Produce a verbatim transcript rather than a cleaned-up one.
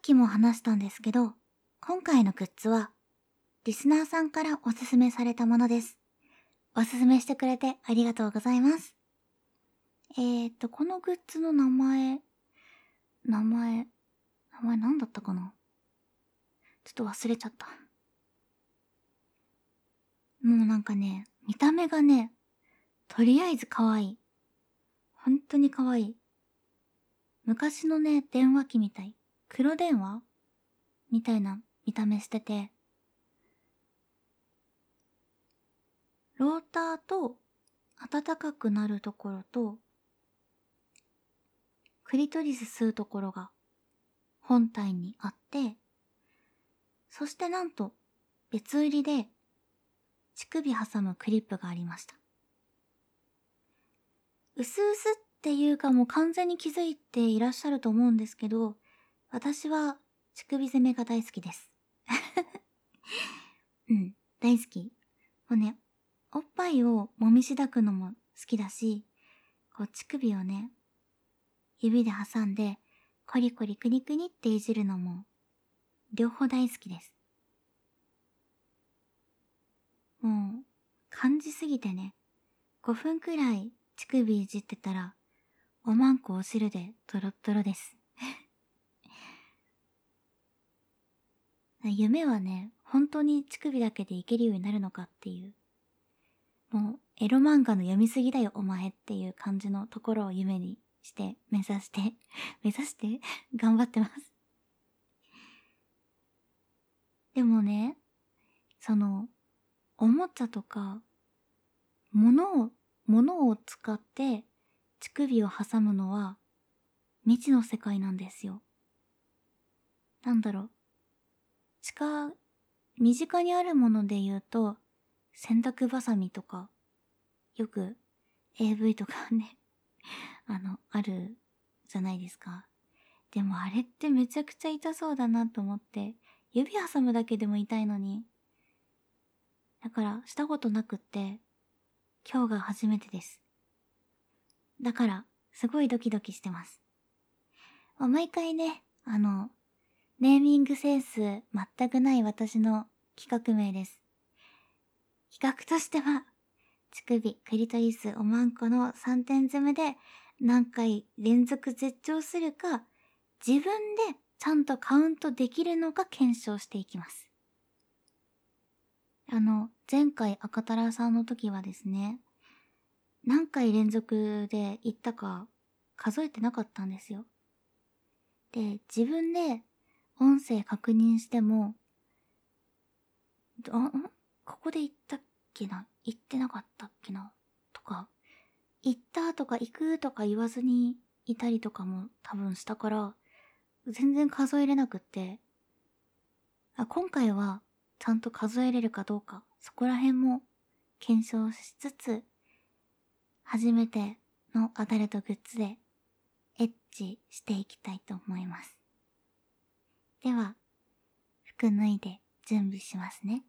きも話したんですけど、今回のグッズは、リスナーさんからおすすめされたものです。おすすめしてくれてありがとうございます。えーと、このグッズの名前、名前、名前なんだったかな？ちょっと忘れちゃった。もうなんかね、見た目がね、とりあえず可愛い。本当に可愛い。昔のね、電話機みたい。黒電話みたいな見た目してて、ローターと暖かくなるところと、クリトリス吸うところが本体にあって、そしてなんと別売りで乳首挟むクリップがありました。うすうすっていうかもう完全に気づいていらっしゃると思うんですけど、私は乳首攻めが大好きです。うん、大好き。もうね、おっぱいを揉みしだくのも好きだし、こう乳首をね、指で挟んでコリコリクニクニっていじるのも両方大好きです。もう感じすぎてね、ごふんくらい乳首いじってたらおまんこお汁でトロットロです。夢はね、本当に乳首だけでいけるようになるのかっていう、もうエロ漫画の読みすぎだよお前っていう感じのところを夢にして目指して目指して頑張ってます。でもね、そのおもちゃとか物を物を使って乳首を挟むのは未知の世界なんですよ。なんだろう、近身近にあるもので言うと洗濯バサミとか、よく エーブイ とかねあのあるじゃないですか。でもあれってめちゃくちゃ痛そうだなと思って、指挟むだけでも痛いのに、だからしたことなくって、今日が初めてです。だからすごいドキドキしてます。毎回ね、あのネーミングセンス全くない私の企画名です。企画としては、乳首、クリトリス、おまんこのさんてん詰めで何回連続絶頂するか、自分でちゃんとカウントできるのか検証していきます。あの、前回赤タラさんの時はですね、何回連続で言ったか数えてなかったんですよ。で、自分で音声確認しても、あ、んここで言ったっけな、言ってなかったっけなとか、行ったとか行くとか言わずにいたりとかも多分したから、全然数えれなくって、あ、今回はちゃんと数えれるかどうか、そこら辺も検証しつつ、初めてのアダルトグッズでエッチしていきたいと思います。では、服脱いで準備しますね。